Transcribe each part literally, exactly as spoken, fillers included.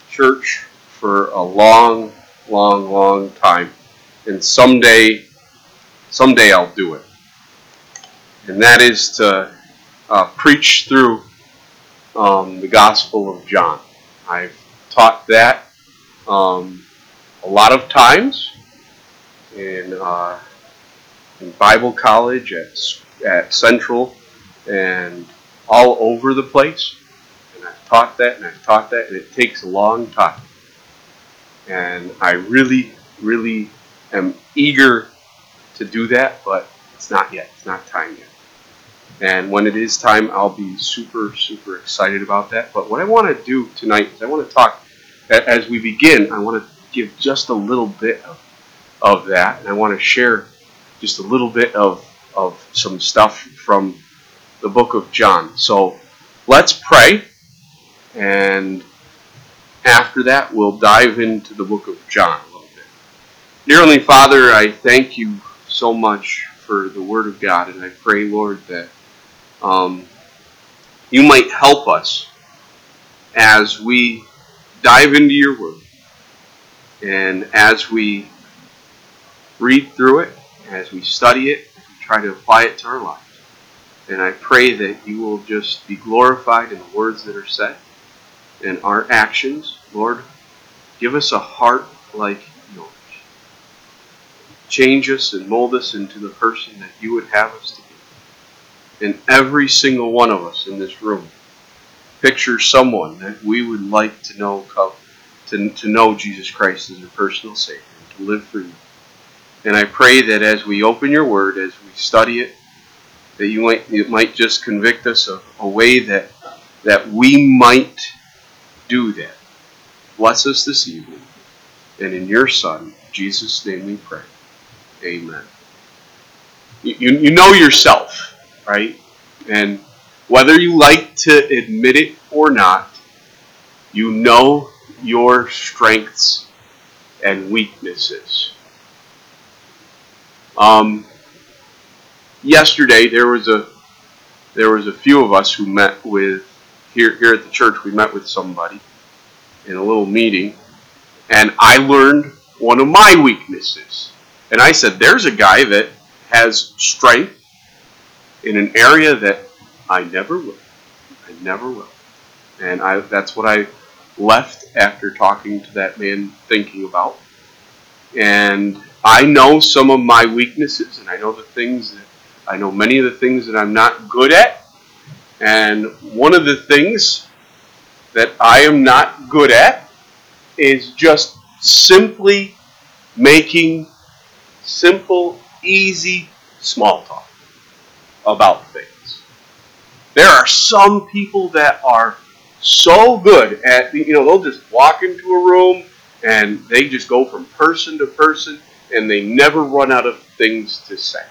church for a long, long, long time. And someday, someday I'll do it. And that is to uh, preach through um, the Gospel of John. I've taught that um, a lot of times in, uh, in Bible college, at, at Central, and all over the place. And I've taught that, and I've taught that, and it takes a long time. And I really, really am eager to do that, but it's not yet. It's not time yet. And when it is time, I'll be super, super excited about that. But what I want to do tonight is I want to talk, as we begin, I want to give just a little bit of, of that. And I want to share just a little bit of, of some stuff from the book of John. So let's pray. And after that, we'll dive into the book of John a little bit. Dear Heavenly Father, I thank you so much for the Word of God. And I pray, Lord, that Um, you might help us as we dive into your word, and as we read through it, as we study it, as we try to apply it to our lives. And I pray that you will just be glorified in the words that are said and our actions. Lord, give us a heart like yours. Change us and mold us into the person that you would have us to be. And every single one of us in this room picture someone that we would like to know to, to know Jesus Christ as your personal Savior and to live for you. And I pray that as we open your word, as we study it, that you might, it might just convict us of a way that, that we might do that. Bless us this evening. And in your Son, Jesus' name we pray. Amen. You, you, you know yourself. Right? And whether you like to admit it or not, you know your strengths and weaknesses. Um, yesterday there was a there was a few of us who met with here here at the church. We met with somebody in a little meeting, and I learned one of my weaknesses. And I said, "There's a guy that has strength in an area that I never will. I never will." And I that's what I left after talking to that man, thinking about. And I know some of my weaknesses, and I know the things that I know many of the things that I'm not good at. And one of the things that I am not good at is just simply making simple, easy, small talk about things. There are some people that are so good at, you know, they'll just walk into a room and they just go from person to person and they never run out of things to say.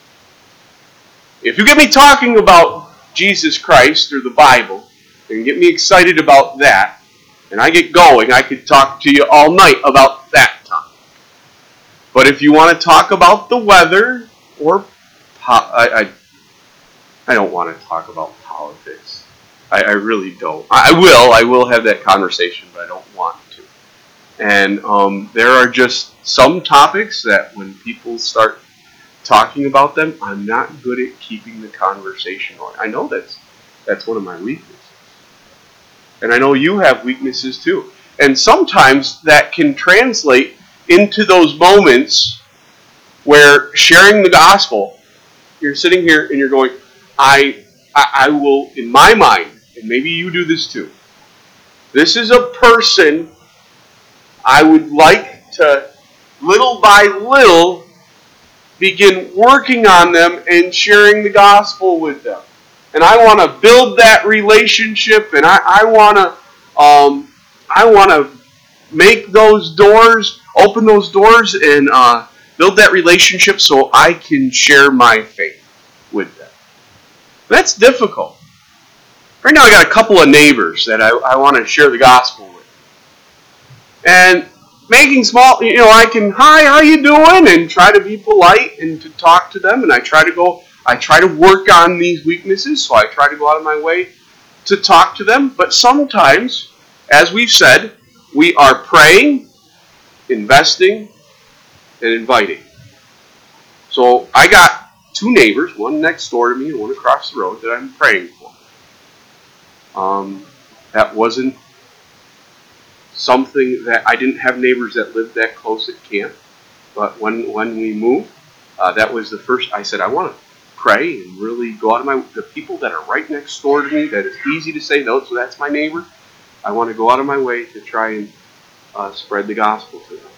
If you get me talking about Jesus Christ or the Bible and get me excited about that, and I get going, I could talk to you all night about that topic. But if you want to talk about the weather or po- I, I I don't want to talk about politics. I, I really don't. I, I will. I will have that conversation, but I don't want to. And um, there are just some topics that when people start talking about them, I'm not good at keeping the conversation going. I know that's that's one of my weaknesses. And I know you have weaknesses too. And sometimes that can translate into those moments where sharing the gospel, you're sitting here and you're going, I, I I will, in my mind, and maybe you do this too, this is a person I would like to, little by little, begin working on them and sharing the gospel with them. And I want to build that relationship, and I, I want to um, I want to make those doors, open those doors, and uh, build that relationship so I can share my faith with them. That's difficult. Right now I got a couple of neighbors that I, I want to share the gospel with. And making small, you know, I can, hi, how you doing? And try to be polite and to talk to them. And I try to go, I try to work on these weaknesses. So I try to go out of my way to talk to them. But sometimes, as we've said, we are praying, investing, and inviting. So I got two neighbors, one next door to me and one across the road, that I'm praying for. Um, that wasn't something that I didn't have neighbors that lived that close at camp. But when when we moved, uh, that was the first. I said I want to pray and really go out of my the people that are right next door to me. That it's easy to say no, so that's my neighbor. I want to go out of my way to try and uh, spread the gospel to them.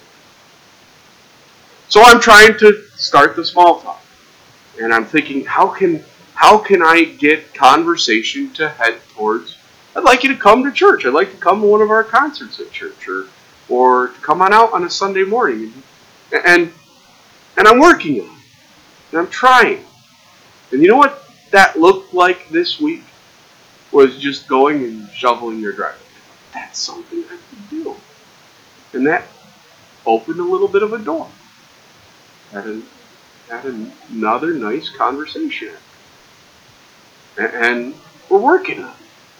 So I'm trying to start the small talk, and I'm thinking, how can how can I get conversation to head towards? I'd like you to come to church. I'd like to come to one of our concerts at church, or or to come on out on a Sunday morning. And and, and I'm working on it, and I'm trying. And you know what that looked like this week? Was just going and shoveling your driveway. That's something I could do. And that opened a little bit of a door. Had, a, had another nice conversation. And, and we're working on it.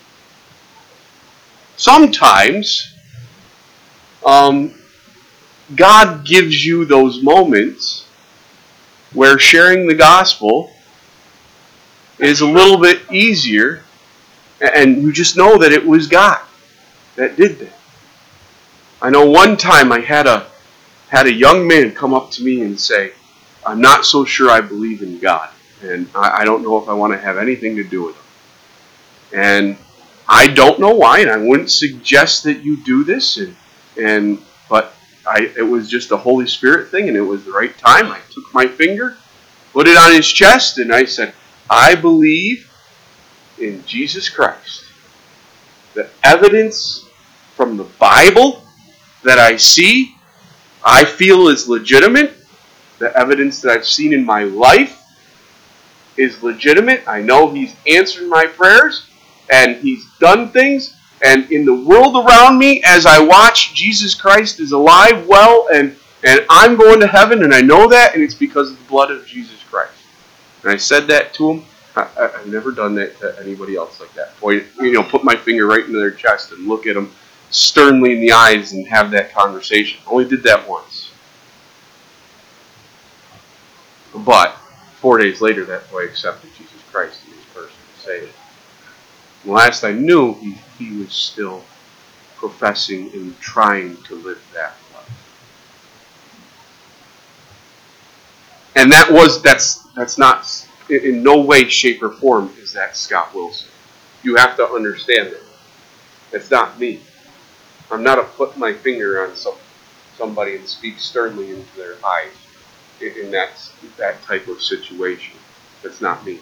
Sometimes, um, God gives you those moments where sharing the gospel is a little bit easier, and you just know that it was God that did that. I know one time I had a had a young man come up to me and say, I'm not so sure I believe in God, and I, I don't know if I want to have anything to do with him. And I don't know why, and I wouldn't suggest that you do this, and and but I it was just a Holy Spirit thing, and it was the right time. I took my finger, put it on his chest, and I said, I believe in Jesus Christ. The evidence from the Bible that I see, I feel is legitimate. The evidence that I've seen in my life is legitimate. I know He's answered my prayers, and He's done things. And in the world around me, as I watch, Jesus Christ is alive, well, and, and I'm going to heaven, and I know that, and it's because of the blood of Jesus Christ. And I said that to him. I, I've never done that to anybody else like that. Point, you know, put my finger right into their chest and look at them sternly in the eyes and have that conversation. I only did that once. But four days later, that boy accepted Jesus Christ in his person to save it. And last I knew, he, he was still professing and trying to live that life. And that was that's that's not in no way, shape, or form is that Scott Wilson. You have to understand it. It's not me. I'm not a put my finger on some somebody and speak sternly into their eyes in that that type of situation. That's not me.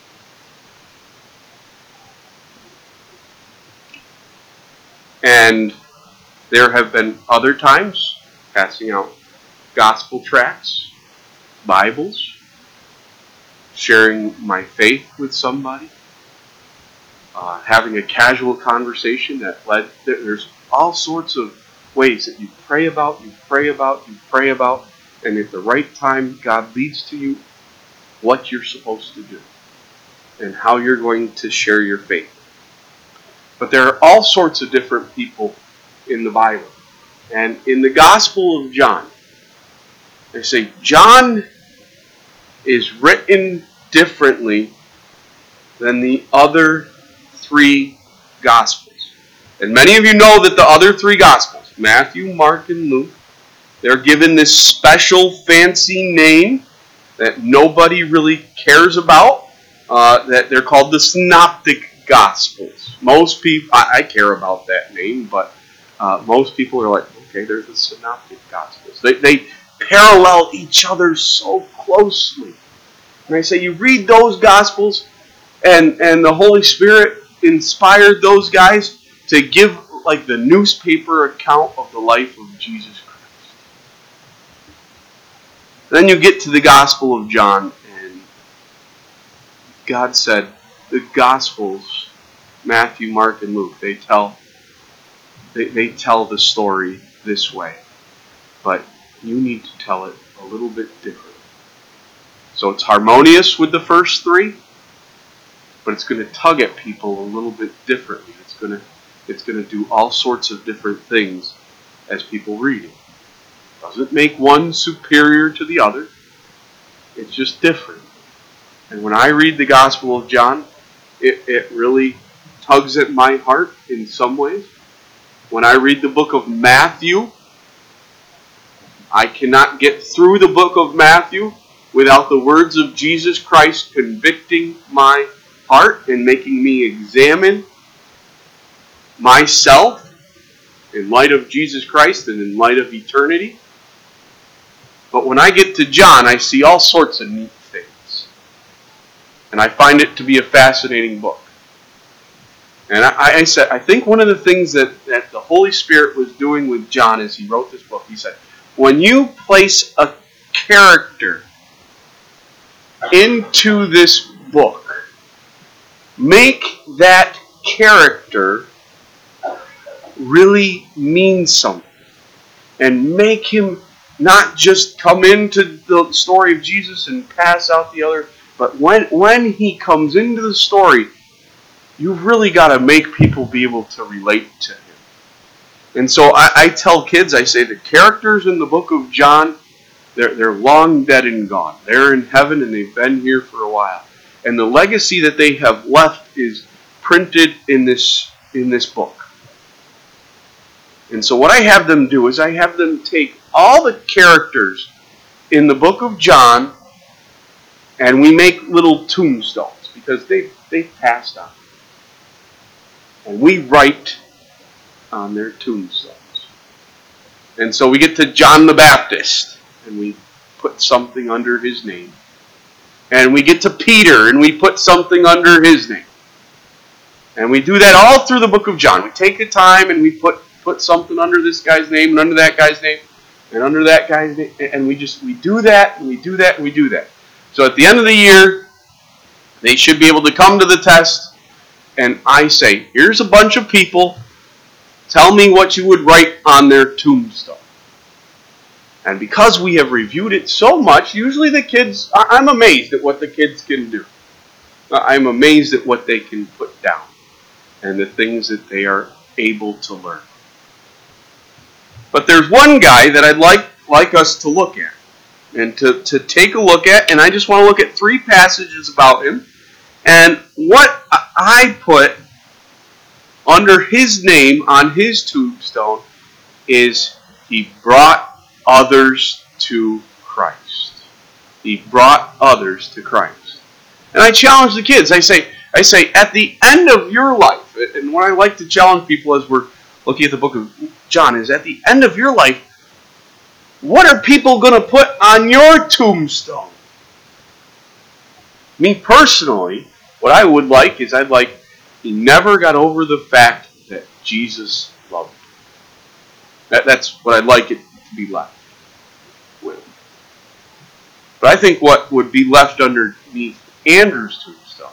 And there have been other times passing out gospel tracts, Bibles, sharing my faith with somebody, uh, having a casual conversation that led, there's all sorts of ways that you pray about, you pray about, you pray about, and at the right time, God leads to you what you're supposed to do and how you're going to share your faith. But there are all sorts of different people in the Bible. And in the Gospel of John, they say John is written differently than the other three Gospels. And many of you know that the other three Gospels, Matthew, Mark, and Luke, they're given this special fancy name that nobody really cares about, uh, that they're called the Synoptic Gospels. Most people, I, I care about that name, but uh, most people are like, okay, there's the Synoptic Gospels. They, they parallel each other so closely. And I say, you read those Gospels, and, and the Holy Spirit inspired those guys to give like the newspaper account of the life of Jesus Christ. Then you get to the Gospel of John, and God said, the Gospels, Matthew, Mark, and Luke, they tell they, they tell the story this way. But you need to tell it a little bit different. So it's harmonious with the first three, but it's going to tug at people a little bit differently. It's going to it's going to do all sorts of different things as people read it. Doesn't make one superior to the other. It's just different. And when I read the Gospel of John, it, it really tugs at my heart in some ways. When I read the book of Matthew, I cannot get through the book of Matthew without the words of Jesus Christ convicting my heart and making me examine myself in light of Jesus Christ and in light of eternity. But when I get to John, I see all sorts of neat things. And I find it to be a fascinating book. And I, I said, I think one of the things that, that the Holy Spirit was doing with John as he wrote this book, he said, when you place a character into this book, make that character really mean something. And make him not just come into the story of Jesus and pass out the other, but when, when he comes into the story, you've really got to make people be able to relate to him. And so I, I tell kids, I say the characters in the book of John, they're, they're long dead and gone. They're in heaven and they've been here for a while. And the legacy that they have left is printed in this, in this book. And so what I have them do is I have them take all the characters in the book of John and we make little tombstones because they, they've passed on. And we write on their tombstones. And so we get to John the Baptist, and we put something under his name. And we get to Peter, and we put something under his name. And we do that all through the book of John. We take the time, and we put, put something under this guy's name, and under that guy's name, and under that guy's name. And we just, we do that, and we do that, and we do that. So at the end of the year, they should be able to come to the test, and I say, here's a bunch of people. Tell me what you would write on their tombstone. And because we have reviewed it so much, usually the kids, I'm amazed at what the kids can do. I'm amazed at what they can put down and the things that they are able to learn. But there's one guy that I'd like, like us to look at and to, to take a look at, and I just want to look at three passages about him. And what I put under his name on his tombstone is he brought others to Christ. He brought others to Christ. And I challenge the kids. I say, I say, at the end of your life, and what I like to challenge people as we're looking at the book of John is at the end of your life, what are people going to put on your tombstone? Me personally, what I would like is I'd like he never got over the fact that Jesus loved him. That, that's what I'd like it to be left with. But I think what would be left underneath Andrew's tombstone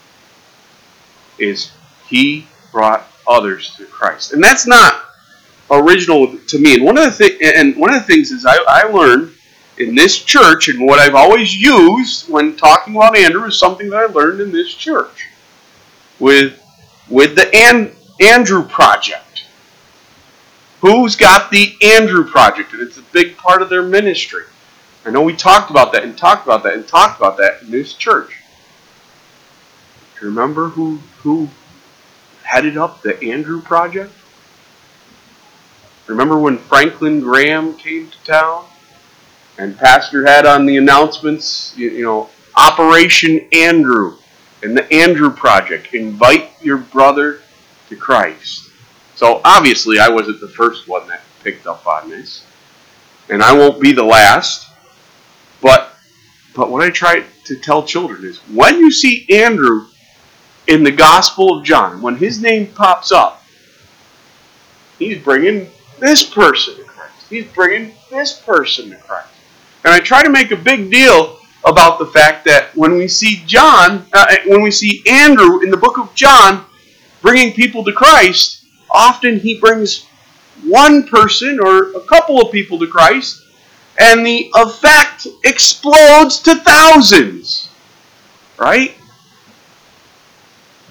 is he brought others to Christ. And that's not original to me. And one of the thi- and one of the things is I, I learned in this church, and what I've always used when talking about Andrew is something that I learned in this church. With, with the An- Andrew Project. Who's got the Andrew Project? And it's a big part of their ministry. I know we talked about that and talked about that and talked about that in this church. Do you remember who, who headed up the Andrew Project? Remember when Franklin Graham came to town? And Pastor had on the announcements, you, you know, Operation Andrew. And the Andrew Project, invite your brother to Christ. So obviously I wasn't the first one that picked up on this. And I won't be the last. But but what I try to tell children is when you see Andrew in the Gospel of John, when his name pops up, he's bringing this person to Christ. He's bringing this person to Christ. And I try to make a big deal about the fact that when we see John, uh, when we see Andrew in the book of John bringing people to Christ, often he brings one person or a couple of people to Christ, and the effect explodes to thousands. Right?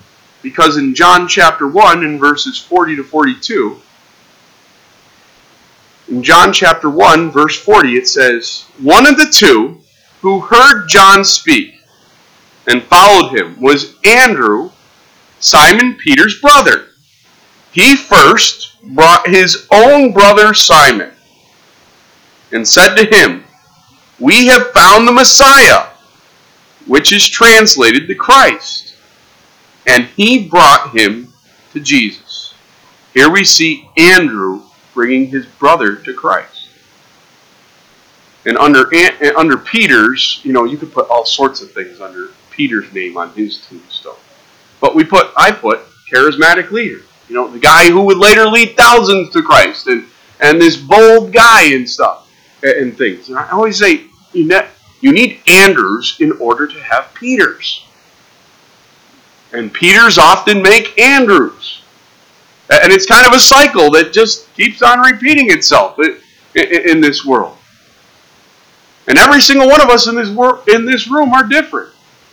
Because in John chapter one, in verses forty to forty-two, In John chapter one, verse forty, it says, "One of the two who heard John speak and followed him was Andrew, Simon Peter's brother. He first brought his own brother Simon and said to him, 'We have found the Messiah,' which is translated the Christ. And he brought him to Jesus." Here we see Andrew bringing his brother to Christ. And under under Peter's, you know, you could put all sorts of things under Peter's name on his tombstone. But we put, I put, charismatic leader. You know, the guy who would later lead thousands to Christ, and, and this bold guy and stuff, and, and things. And I always say, you ne- you need Andrews in order to have Peters. And Peters often make Andrews. And it's kind of a cycle that just keeps on repeating itself in, in, in this world. And every single one of us in this wor- in this room are different.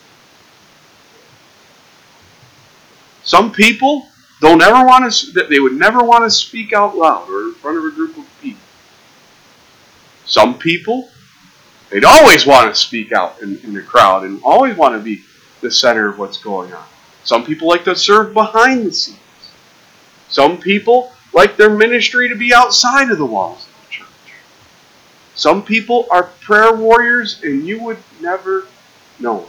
Some people don't ever want to, they would never want to speak out loud or in front of a group of people. Some people, they'd always want to speak out in, in the crowd and always want to be the center of what's going on. Some people like to serve behind the scenes. Some people like their ministry to be outside of the walls of the church. Some people are prayer warriors and you would never know it.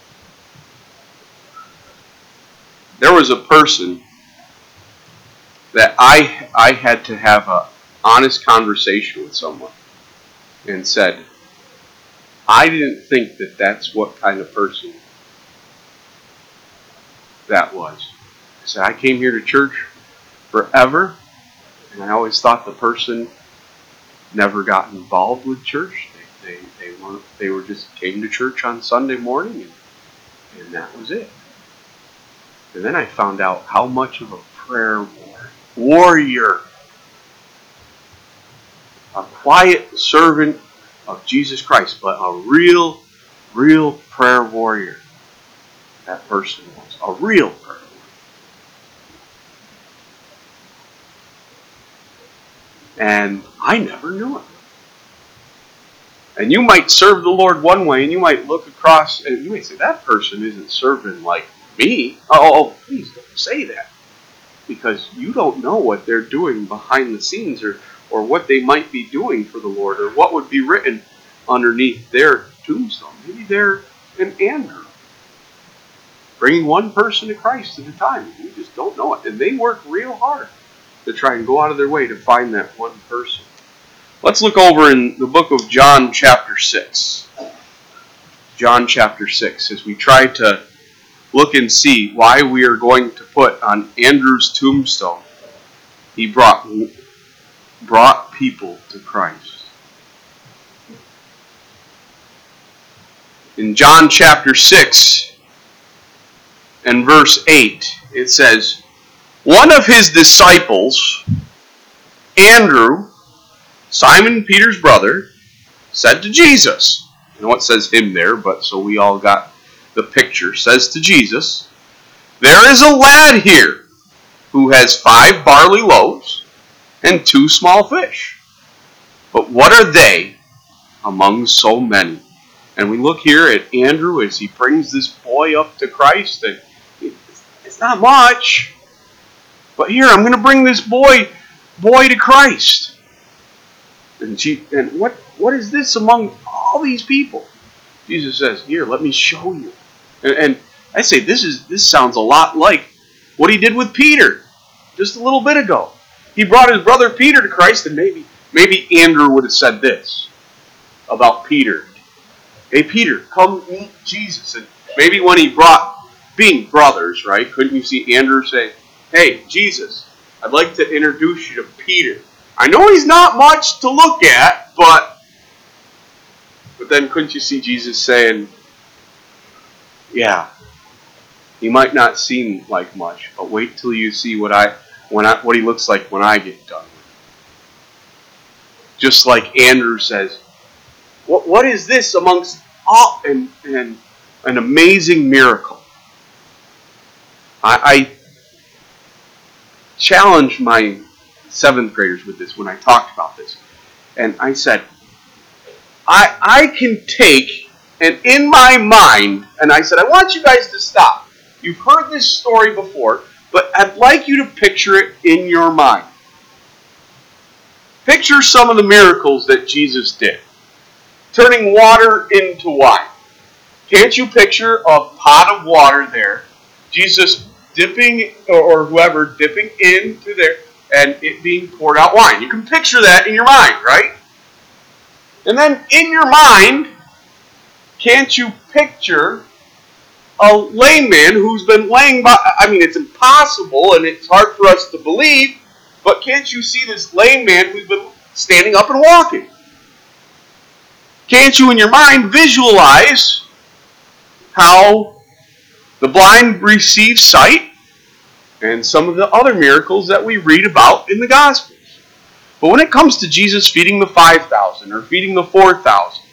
There was a person that I I had to have an honest conversation with someone and said, I didn't think that that's what kind of person that was. I said, I came here to church forever, and I always thought the person never got involved with church. They they, they weren't they were just came to church on Sunday morning and, and that was it. And then I found out how much of a prayer war, warrior, a quiet servant of Jesus Christ, but a real, real prayer warrior that person was. A real prayer warrior. And I never knew it. And you might serve the Lord one way, and you might look across, and you might say, that person isn't serving like me. Oh, please don't say that. Because you don't know what they're doing behind the scenes, or, or what they might be doing for the Lord, or what would be written underneath their tombstone. Maybe they're an Andrew, bringing one person to Christ at a time. You just don't know it. And they work real hard to try and go out of their way to find that one person. Let's look over in the book of John chapter six. John chapter six, as we try to look and see why we are going to put on Andrew's tombstone, he brought, brought people to Christ. In John chapter six and verse eight, it says, one of his disciples, Andrew, Simon Peter's brother, said to Jesus, I know it says him there, but so we all got the picture, says to Jesus, there is a lad here who has five barley loaves and two small fish. But what are they among so many? And we look here at Andrew as he brings this boy up to Christ, and it's not much. But here, I'm going to bring this boy boy to Christ. And, she, and what, what is this among all these people? Jesus says, here, let me show you. And, and I say, this is this sounds a lot like what he did with Peter just a little bit ago. He brought his brother Peter to Christ, and maybe, maybe Andrew would have said this about Peter. Hey, Peter, come meet Jesus. And maybe when he brought, being brothers, right, couldn't you see Andrew say, hey, Jesus, I'd like to introduce you to Peter. I know he's not much to look at, but but then couldn't you see Jesus saying, yeah, he might not seem like much, but wait till you see what I when I what he looks like when I get done with him. Just like Andrew says, what what is this amongst all and and an amazing miracle? I, I challenged my seventh graders with this when I talked about this. And I said, I, I can take, and in my mind, and I said, I want you guys to stop. You've heard this story before, but I'd like you to picture it in your mind. Picture some of the miracles that Jesus did. Turning water into wine. Can't you picture a pot of water there, Jesus dipping, or whoever, dipping into there, and it being poured out wine? You can picture that in your mind, right? And then in your mind, can't you picture a layman who's been laying by? I mean, it's impossible and it's hard for us to believe, but can't you see this layman who's been standing up and walking? Can't you in your mind visualize how the blind receive sight and some of the other miracles that we read about in the Gospels? But when it comes to Jesus feeding the five thousand or feeding the four thousand,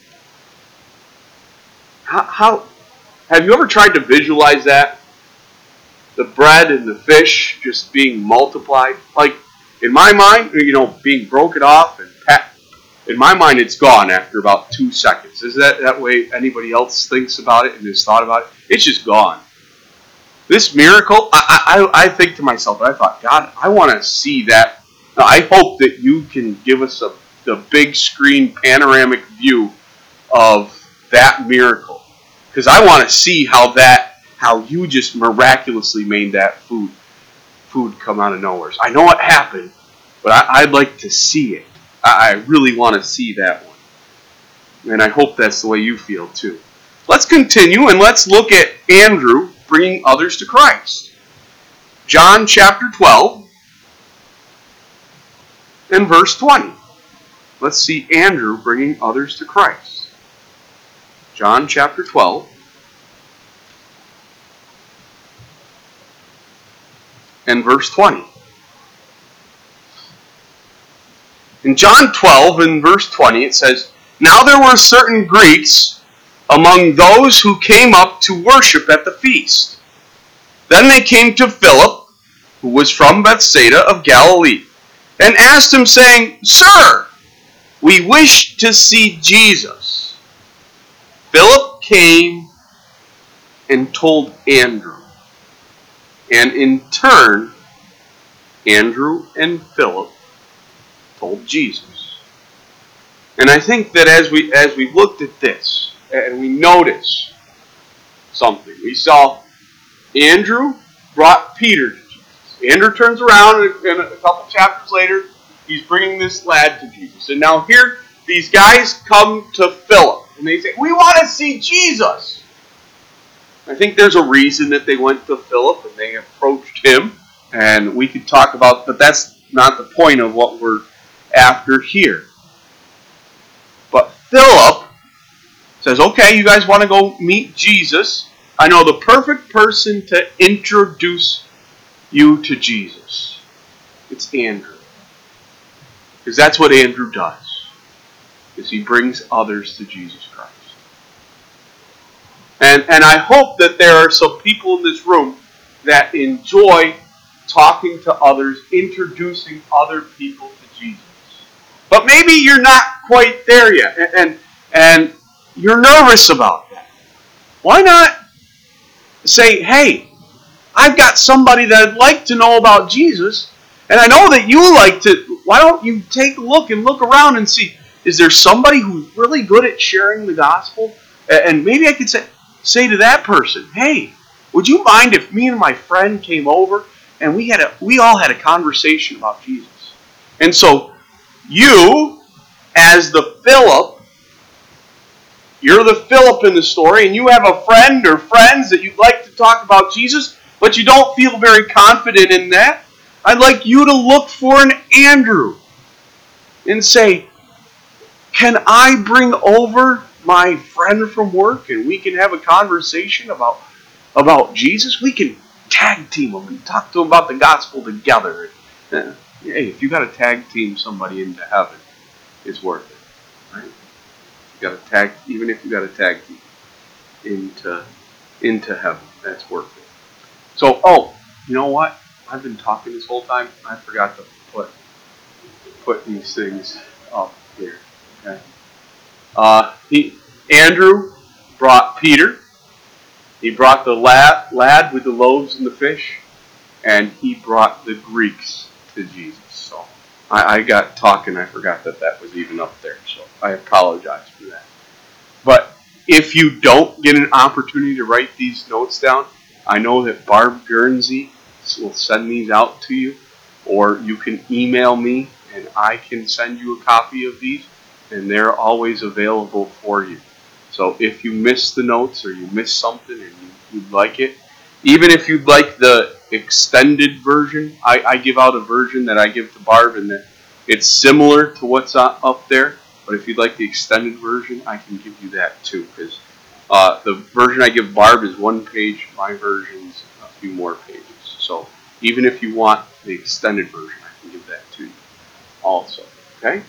how, how have you ever tried to visualize that? The bread and the fish just being multiplied? Like, in my mind, you know, being broken off and packed. In my mind, it's gone after about two seconds. Is that that way anybody else thinks about it and has thought about it? It's just gone. This miracle, I, I, I think to myself, I thought, God, I want to see that. Now, I hope that you can give us a the big screen panoramic view of that miracle. Because I want to see how that, how you just miraculously made that food, food come out of nowhere. I know it happened, but I, I'd like to see it. I, I really want to see that one. And I hope that's the way you feel too. Let's continue and let's look at Andrew bringing others to Christ. John chapter twelve and verse twenty. Let's see Andrew bringing others to Christ. John chapter twelve and verse twenty. In John twelve and verse twenty it says, "Now there were certain Greeks among those who came up to worship at the feast. Then they came to Philip, who was from Bethsaida of Galilee, and asked him, saying, 'Sir, we wish to see Jesus.' Philip came and told Andrew. And in turn, Andrew and Philip told Jesus." And I think that as we as we looked at this, and we notice something, we saw Andrew brought Peter to Jesus. Andrew turns around, and a couple chapters later, he's bringing this lad to Jesus. And now here, these guys come to Philip, and they say, "We want to see Jesus." I think there's a reason that they went to Philip, and they approached him, and we could talk about, but that's not the point of what we're after here. But Philip says, "Okay, you guys want to go meet Jesus? I know the perfect person to introduce you to Jesus. It's Andrew." Because that's what Andrew does, is he brings others to Jesus Christ. And, and I hope that there are some people in this room that enjoy talking to others, introducing other people to Jesus. But maybe you're not quite there yet, and, and, and you're nervous about that. Why not say, "Hey, I've got somebody that I'd like to know about Jesus, and I know that you like to, why don't you take a look and look around and see, is there somebody who's really good at sharing the gospel?" And maybe I could say, say to that person, "Hey, would you mind if me and my friend came over and we had a we all had a conversation about Jesus?" And so you, as the Philip, you're the Philip in the story, and you have a friend or friends that you'd like to talk about Jesus, but you don't feel very confident in that. I'd like you to look for an Andrew and say, "Can I bring over my friend from work and we can have a conversation about, about Jesus? We can tag team him and talk to him about the gospel together." Uh, hey, if you got to tag team somebody into heaven, it's worth it, right? You got to tag, even if you got to tag team into into heaven, that's worth it. So, oh, you know what? I've been talking this whole time. I forgot to put put these things up. here. Okay. Uh, he, Andrew brought Peter. He brought the lad, lad with the loaves and the fish, and he brought the Greeks to Jesus. So I, I got talking. I forgot that that was even up there. So I apologize for that. But if you don't get an opportunity to write these notes down, I know that Barb Guernsey will send these out to you, or you can email me and I can send you a copy of these, and they're always available for you. So if you miss the notes or you miss something and you, you'd like it, even if you'd like the extended version, I, I give out a version that I give to Barb, and that it's similar to what's up there. But if you'd like the extended version, I can give you that too. Because uh, the version I give Barb is one page. My version's a few more pages. So even if you want the extended version, I can give that to you also. Okay?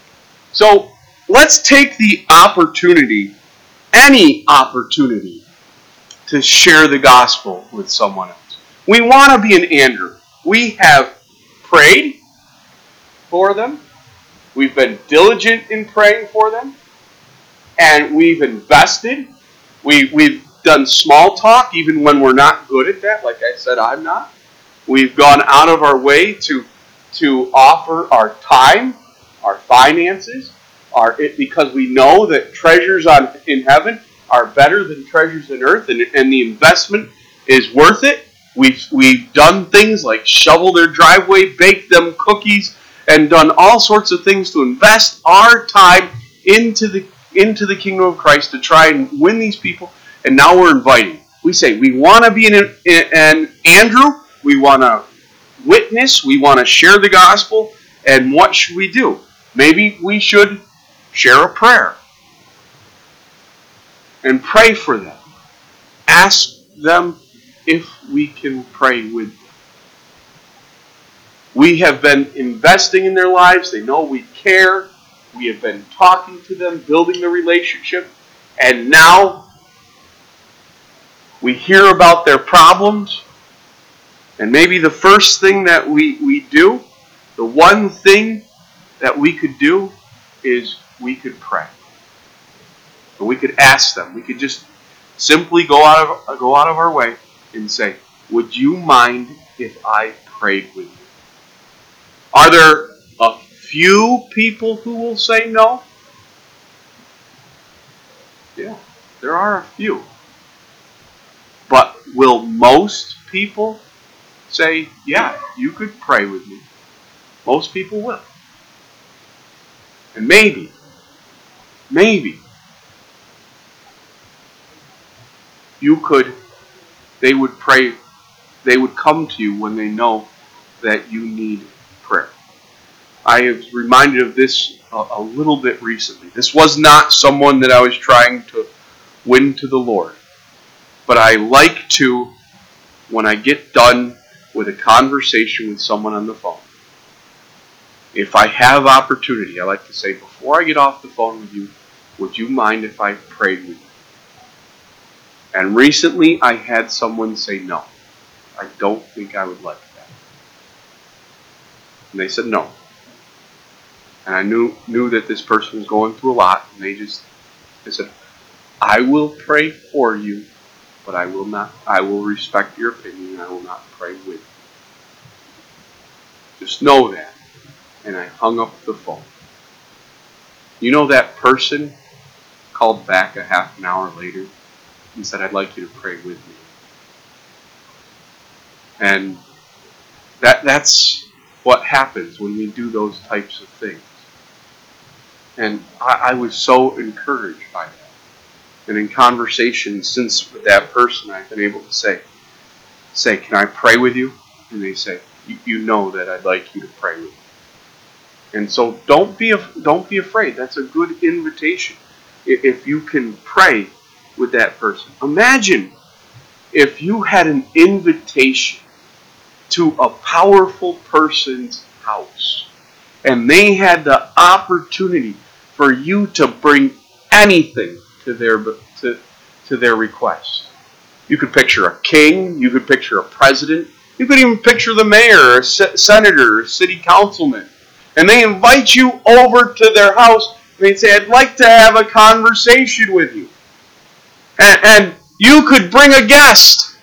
So let's take the opportunity, any opportunity, to share the gospel with someone else. We want to be an Andrew. We have prayed for them. We've been diligent in praying for them. And we've invested. We, we've done small talk even when we're not good at that. Like I said, I'm not. We've gone out of our way to, to offer our time, our finances, our, it, because we know that treasures on, in heaven are better than treasures in earth, and, and the investment is worth it. We've, we've done things like shovel their driveway, bake them cookies, and done all sorts of things to invest our time into the into the kingdom of Christ to try and win these people. And now we're inviting. We say we want to be an, an Andrew. We want to witness. We want to share the gospel. And what should we do? Maybe we should share a prayer and pray for them. Ask them if we can pray with them. We have been investing in their lives. They know we care. We have been talking to them, building the relationship. And now we hear about their problems. And maybe the first thing that we, we do, the one thing that we could do is we could pray. Or we could ask them. We could just simply go out of go out of our way and say, would you mind if I prayed with you? Are there a few people who will say no? Yeah, there are a few. But will most people say, yeah, you could pray with me? Most people will. And maybe, maybe, you could, they would pray, they would come to you when they know that you need prayer. I was reminded of this a, a little bit recently. This was not someone that I was trying to win to the Lord. But I like to, when I get done with a conversation with someone on the phone, if I have opportunity, I like to say, before I get off the phone with you, would you mind if I prayed with you? And recently I had someone say no. I don't think I would like that. And they said no. And I knew knew that this person was going through a lot, and they just they said, I will pray for you, but I will not I will respect your opinion, and I will not pray with you. Just know that. And I hung up the phone. You know, that person called back a half an hour later and said, I'd like you to pray with me. And that that's what happens when we do those types of things. And I, I was so encouraged by that. And in conversations since with that person, I've been able to say, say, can I pray with you? And they say, you, you know that I'd like you to pray with me. And so don't be don't be afraid. That's a good invitation. If you can pray with that person. Imagine if you had an invitation to a powerful person's house, and they had the opportunity for you to bring anything to their to, to their request. You could picture a king, you could picture a president, you could even picture the mayor, or a senator, or a city councilman. And they invite you over to their house. And they say, I'd like to have a conversation with you. And, and you could bring a guest.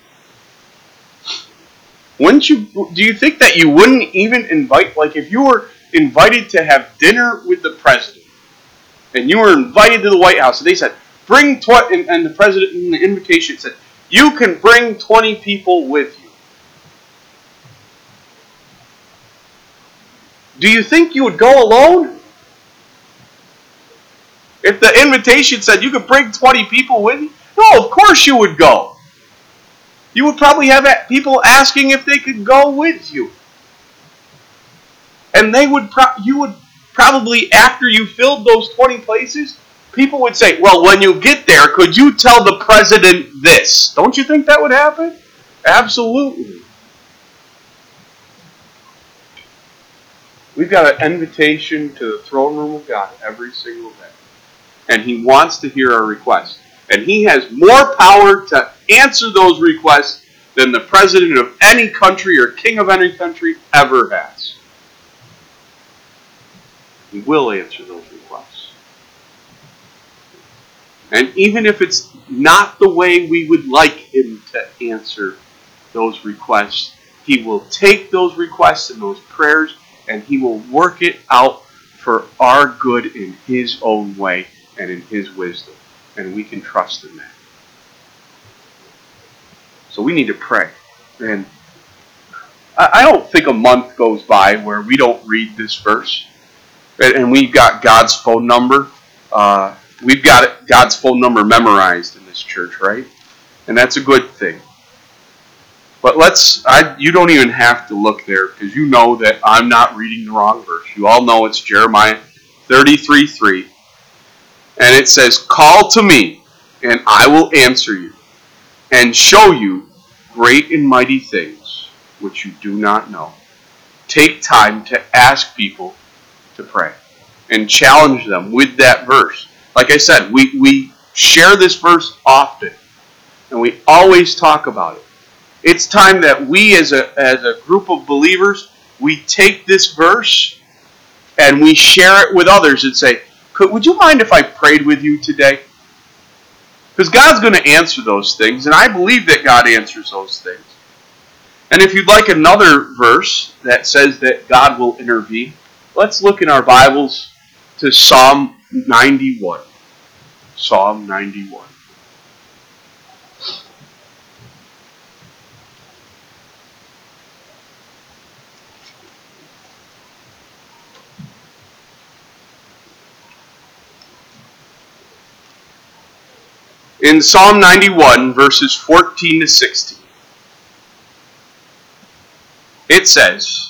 Wouldn't you? Do you think that you wouldn't even invite, like if you were invited to have dinner with the president, and you were invited to the White House, and they said, bring twenty, and, and the president in the invitation said, you can bring twenty people with you. Do you think you would go alone? If the invitation said you could bring twenty people with you? No, of course you would go. You would probably have people asking if they could go with you. And they would pro- you would probably, after you filled those twenty places, people would say, well, when you get there, could you tell the president this? Don't you think that would happen? Absolutely. We've got an invitation to the throne room of God every single day. And He wants to hear our requests. And He has more power to answer those requests than the president of any country or king of any country ever has. He will answer those requests. And even if it's not the way we would like Him to answer those requests, He will take those requests and those prayers and He will work it out for our good in His own way and in His wisdom. And we can trust in that. So we need to pray. And I don't think a month goes by where we don't read this verse. And we've got God's phone number. Uh, we've got God's phone number memorized in this church, right? And that's a good thing. But let's, I, you don't even have to look there because you know that I'm not reading the wrong verse. You all know it's Jeremiah thirty-three three. And it says, call to me, and I will answer you, and show you great and mighty things which you do not know. Take time to ask people to pray and challenge them with that verse. Like I said, we, we share this verse often, and we always talk about it. It's time that we as a, as a group of believers, we take this verse and we share it with others and say, Could, would you mind if I prayed with you today? Because God's going to answer those things, and I believe that God answers those things. And if you'd like another verse that says that God will intervene, let's look in our Bibles to Psalm ninety-one. Psalm ninety-one. In Psalm ninety-one, verses fourteen to sixteen, it says,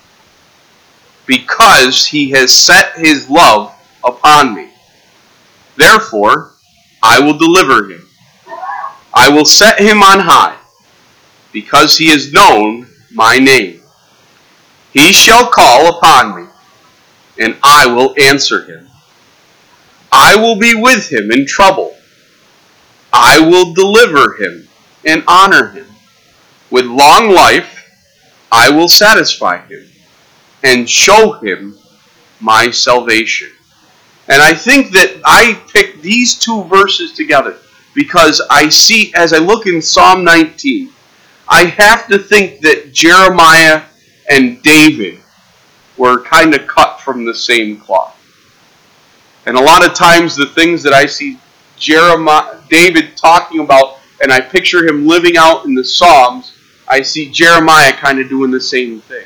because He has set His love upon me, therefore I will deliver him. I will set him on high, because he has known my name. He shall call upon me, and I will answer him. I will be with him in trouble. I will deliver him and honor him. With long life I will satisfy him and show him my salvation. And I think that I picked these two verses together because I see, as I look in Psalm nineteen, I have to think that Jeremiah and David were kind of cut from the same cloth. And a lot of times the things that I see Jeremiah, David talking about, and I picture him living out in the Psalms, I see Jeremiah kind of doing the same thing.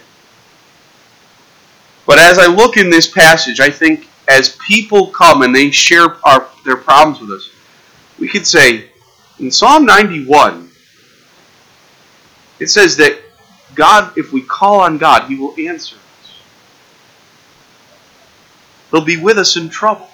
But as I look in this passage, I think as people come and they share our, their problems with us, we could say, in Psalm ninety-one, it says that God, if we call on God, He will answer us. He'll be with us in trouble.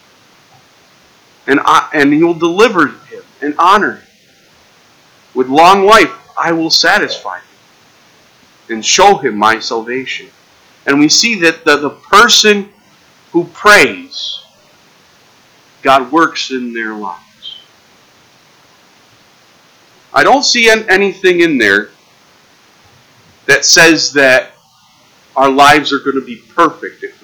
And, I, and He will deliver him and honor him. With long life, I will satisfy him and show him my salvation. And we see that the, the person who prays, God works in their lives. I don't see anything in there that says that our lives are going to be perfect if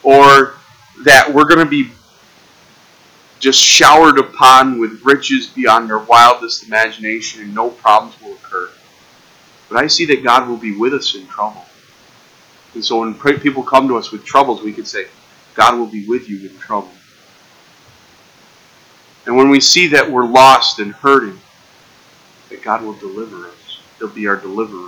or that we're going to be just showered upon with riches beyond our wildest imagination and no problems will occur. But I see that God will be with us in trouble. And so when people come to us with troubles, we can say, God will be with you in trouble. And when we see that we're lost and hurting, that God will deliver us. He'll be our deliverer.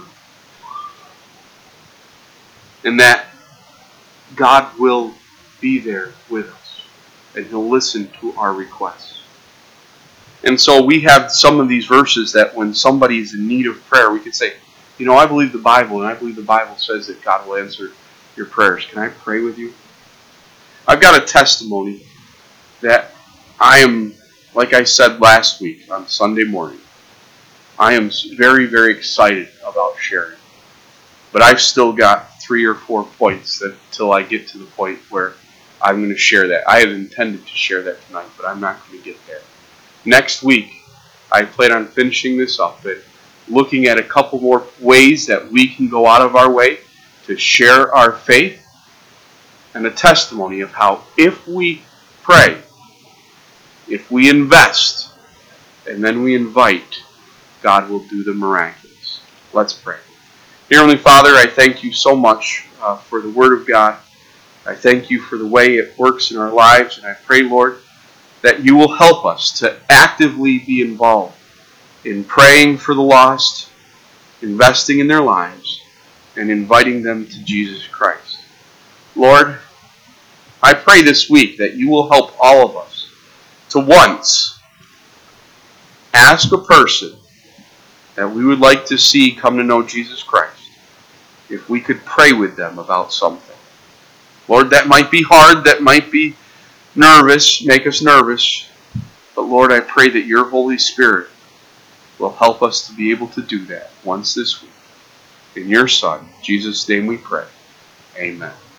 And that God will be there with us. And He'll listen to our requests. And so we have some of these verses that when somebody is in need of prayer, we can say, you know, I believe the Bible, and I believe the Bible says that God will answer your prayers. Can I pray with you? I've got a testimony that I am, like I said last week on Sunday morning, I am very, very excited about sharing. But I've still got three or four points that until I get to the point where I'm going to share that. I had intended to share that tonight, but I'm not going to get there. Next week, I plan on finishing this up and looking at a couple more ways that we can go out of our way to share our faith and a testimony of how if we pray, if we invest, and then we invite, God will do the miraculous. Let's pray. Dear Heavenly Father, I thank you so much uh, for the Word of God. I thank you for the way it works in our lives, and I pray, Lord, that you will help us to actively be involved in praying for the lost, investing in their lives, and inviting them to Jesus Christ. Lord, I pray this week that you will help all of us to once ask a person that we would like to see come to know Jesus Christ if we could pray with them about something. Lord, that might be hard, that might be nervous, make us nervous, but Lord, I pray that your Holy Spirit will help us to be able to do that once this week. In your Son, Jesus' name we pray. Amen.